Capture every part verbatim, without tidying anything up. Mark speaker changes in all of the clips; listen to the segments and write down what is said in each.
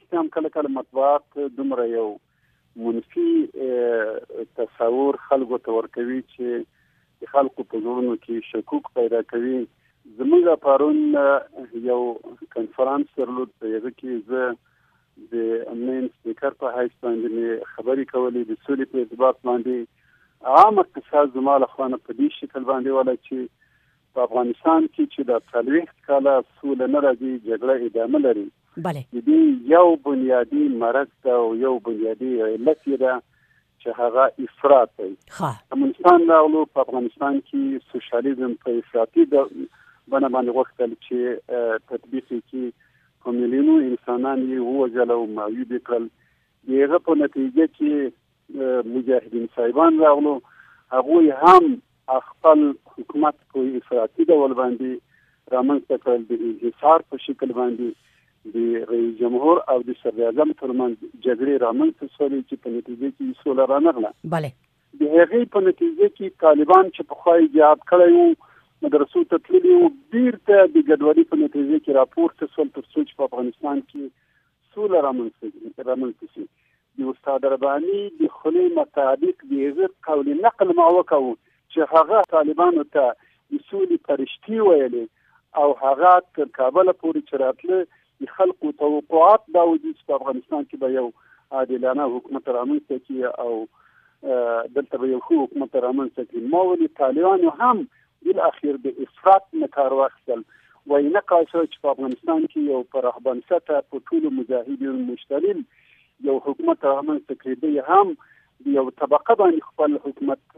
Speaker 1: رښتیا هم کله کله مطبوعات دومره یو منفي تصور خلکو ته ورکوي چې د خلکو په زړونو کې شکوک پیدا کوي. زموږ پرون یو کنفرانس درلود، په هغه کې زه د مین سپیکر په حیث باندې خبرې کولې د سولې په ارتباط باندې. عام اقتصاد زما له خوا نه په دې شکل باندې ولا چې په افغانستان کې چې د څلوېښت کاله سوله نه راځي، جګړه ادامه لري.
Speaker 2: بله
Speaker 1: د دې یو بنیادي مرض ده او یو بنیادي علت یې ده چې هغه افراط دی. افغانستان راغلو، په افغانستان کې سوشالیزم په افراطي بڼه باندې غوښتل چې تطبیق کړي، په میلیونو انسانان یې ووژل او معیوب یې کړل. د هغه په نتیجه کې مجاهدین صاحبان راغلو، هغوی هم خپل حکومت په افراطي ډول باندې رامنځته کړل، د انحصار په شکل باندې د رئیس جمهور او د صدر اعظم ترمنځ جګړې رامنځته شولې چې په نتیجه کې سوله رانغله.
Speaker 2: بله
Speaker 1: د هغې په نتیجه کې طالبان چې پخوا یې جهاد کړی وو، مدرسو ته تللي وو، بیرته د ګډوډۍ په نتیجه کې راپورته شول تر څو چې په افغانستان کې سوله رامنځته شي. د استاد رباني د خولې مطابق د هغه قول نقل ما وکړو چې هغه طالبانو ته د سولې فرشتي ویلې او هغه تر کابل پورې چې راتله د خلکو توقعات دا و چې په افغانستان کې به یو عادلانه حکومت رامنځته کړي او دلته به یو ښه حکومت رامنځته کړي. ما ولې طالبانو هم بالاخیر د افراط نه کار واخیستل، وایي نه قایسه چې په افغانستان کې یو پراخ بنسټه په ټولو مجاهدینو مشتمل یو حکومت رامنځته کړي، دی هم د یو طبقه باندې خپل حکومت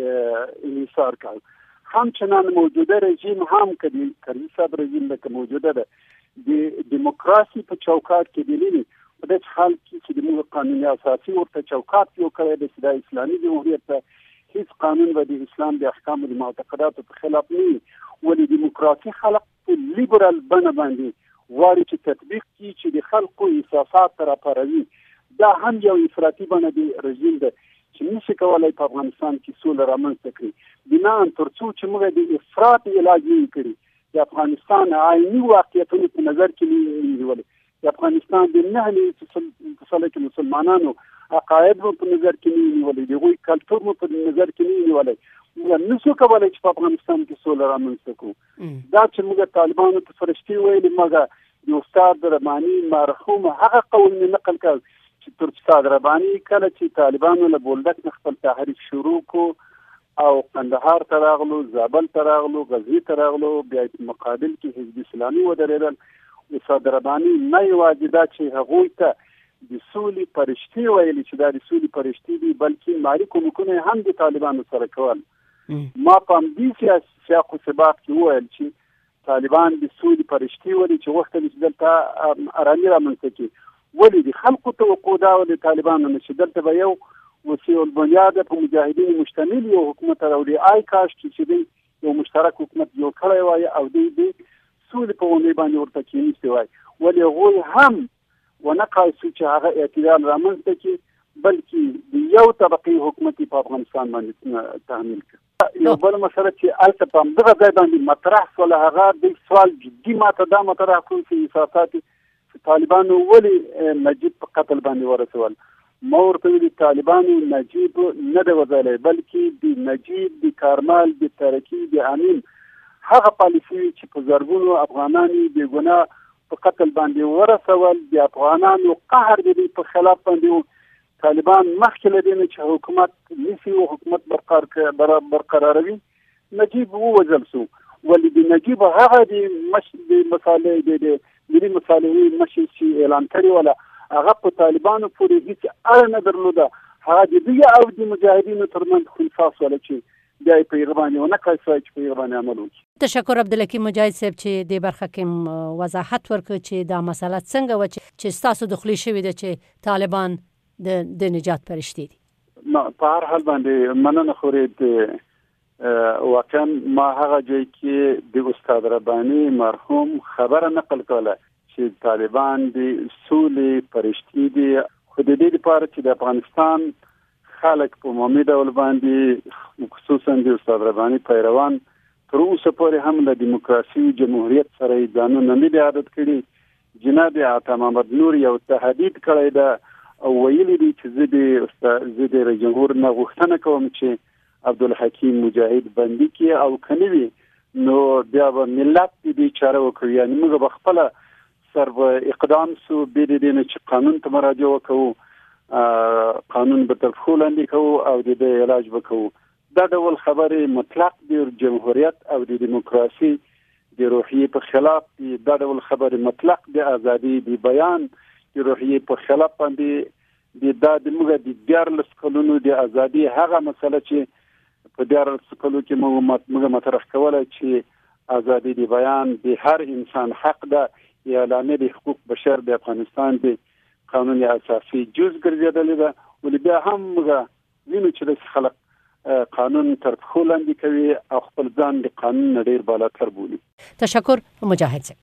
Speaker 1: انحصار کړ. همچنان موجوده رژیم هم که کرزي صاحب رژیم لکه موجوده ده د دیموکراسي په چوکاټ کې دلیل په داسې حال کې چې د موږ قانون اساسي ورته چوکاټ جوړ کړی دی چې د اسلامي جمهوریت ته هیڅ قانون به د اسلام د احکامو د معتقداتو په خلاف نه وي، ولې دیموکراسي خلق په لیبرال بڼه باندې غواړي چې تطبیق کړي چې د خلکو احساسات راپاروي. دا هم یو افراطي بڼه د رژیم ده چې نشي کولی په افغانستان کې سوله رامنځته کړي. بناء تر څو چې موږ د افراط علاج نه کړي، د افغانستان عیني واقعیتونه په نظر کې نه نیولي، د افغانستان د نهه سلنه مسلمانانو عقاید مو په نظر کې نه نیولي، د هغوی کلتور مو په نظر کې نه نیولي، موږ نشو کولی چې په افغانستان کې سوله رامنځته کړو. دا چې موږ طالبانو ته فرشتي ویلې، موږ د استاد رباني مرحوم هغه قول نه نقل کړ چې تر استاد رباني کله چې طالبانو له بولدک نه خپل تحریک شروع کو او قندهار ته راغلو، زابل ته راغلو، غزني ته راغلو، بیا مقابل کې حزب اسلامي ودرېدل. استاد رباني نه یوازې دا چې هغوی ته د سولې فرشتي ویلي چې دا د سولې فرشتي دي، بلکې مالي کومکونه هم د طالبانو سره کول. ما په همدې سیاق و سباق کې وویل چې طالبان د سولې فرشتي ویلي چې غوښتل چې دلته ارامي رامنځته کړي، ولې د خلکو توقع دا و د طالبانو نه چې دلته به یو وسیع البنیاد په مجاهدینو مشتمل یو حکومت راوړي. آی کاش چې دوی یو مشترک حکومت جوړ کړی وای او دوی د سولې په اونۍ باندې ورته کېنیستی وای، ولې هغوی هم ونه قایسو چې هغه اعتدال رامنځته کړي، بلکې د یو طبقې حکومت په افغانستان باندې تحمیل کړي. یو بل مسله چې هلته په همدغه ځای باندې مطرح شوله، هغه د سوال جدي ماته دا مطرح کړو چې احساسات طالبانو ولې نجیب په قتل باندې ورسول. ما ورته ویلي طالبانو نجیب نه دی وژلی، بلکې د نجیب د کارمل د ترکي د امین هغه پالیسي چې په زرګونو افغانان یې بې ګناه په قتل باندې ورسول، د افغانانو قهر د دې په خلاف باندې طالبان مخکې له دې نه چې حکومت نیسي او حکومت برقراروي، نجیب ووژل شو. ولې د نجیب هغه د مصالحې د ملي مصالحې مشر چې اعلان کړی وله هغه په طالبانو پورې هیڅ اړه نه درلوده، هغه د دوی او د مجاهدینو ترمنځ خنثی وله چې بیا یې په هغه باندې ونه کړی چې په هغه باندې عمل وکړي.
Speaker 2: تشکر عبدالحکیم مجاهد صاحب چې دې برخه کې وضاحت ورکړ چې دا مسله څنګه وه چې ستاسو د خولې شوې ده چې طالبان د نجات فرشتې دي.
Speaker 1: په هر حال باندې مننه خورې واقعا ما هغه ځای کې د استاد رباني مرحوم خبره نقل کوله چې طالبان د سولې فرشتې دي، خو د دې لپاره چې د افغانستان خلک په عمومي ډول باندې خصوصا د استاد رباني پیروان تر اوسه پورې هم له دیموکراسي جمهوریت سره ځانونه نه دي عادت کړي، جناب عطا محمد نور یو تهدید کړی ده او ویلي دي چې زه د زه د رئیس جمهور نه غوښتنه کوم چې عبدالحکیم مجاهد بندي کړي او که نه وي نو بیا به ملت دې چاره وکړي. یعنې موږ به خپله سر به اقدام سو بې د دې نه چې قانون ته مراجعه وکړو، قانون به تر پښو لاندې کوو او د دې علاج به کوو. دا ډول خبرې مطلق د جمهوریت او د دیموکراسي د روحیې په خلاف دي. دا ډول خبرې مطلق د ازادي د بیان د روحیې په خلاف باندې د دا د موږ د دیارلس کلونو د ازادي هغه مسله چې په دیارلس کلونو کې موږ مطرح کوله چې ازادي د بیان د هر انسان حق ده. اعلامیه د حقوق بشر د افغانستان د قانون اساسي جز ګرځېدلې ده، ولې بیا هم موږ وینو چې د خلک قانون تر پښو لاندې کوي او خپل ځان د قانون نه ډېر بالاتر بولي.
Speaker 2: تشکر مجاهد.